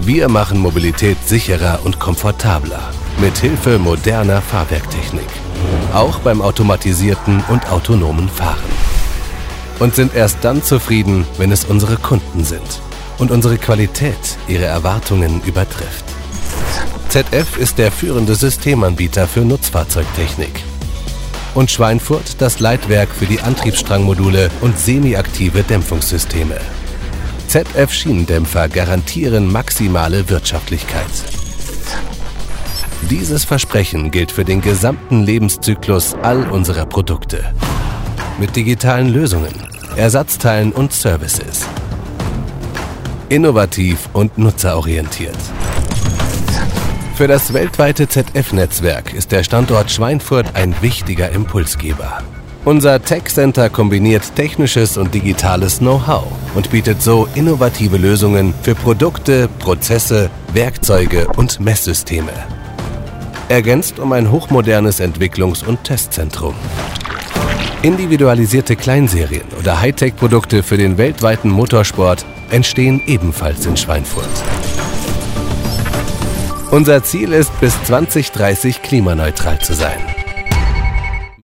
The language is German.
Wir machen Mobilität sicherer und komfortabler mit Hilfe moderner Fahrwerktechnik. Auch beim automatisierten und autonomen Fahren. Und sind erst dann zufrieden, wenn es unsere Kunden sind und unsere Qualität ihre Erwartungen übertrifft. ZF ist der führende Systemanbieter für Nutzfahrzeugtechnik. Und Schweinfurt das Leitwerk für die Antriebsstrangmodule und semiaktive Dämpfungssysteme. ZF Schienendämpfer garantieren maximale Wirtschaftlichkeit. Dieses Versprechen gilt für den gesamten Lebenszyklus all unserer Produkte. Mit digitalen Lösungen, Ersatzteilen und Services. Innovativ und nutzerorientiert. Für das weltweite ZF-Netzwerk ist der Standort Schweinfurt ein wichtiger Impulsgeber. Unser Tech Center kombiniert technisches und digitales Know-how und bietet so innovative Lösungen für Produkte, Prozesse, Werkzeuge und Messsysteme. Ergänzt um ein hochmodernes Entwicklungs- und Testzentrum. Individualisierte Kleinserien oder Hightech-Produkte für den weltweiten Motorsport entstehen ebenfalls in Schweinfurt. Unser Ziel ist, bis 2030 klimaneutral zu sein.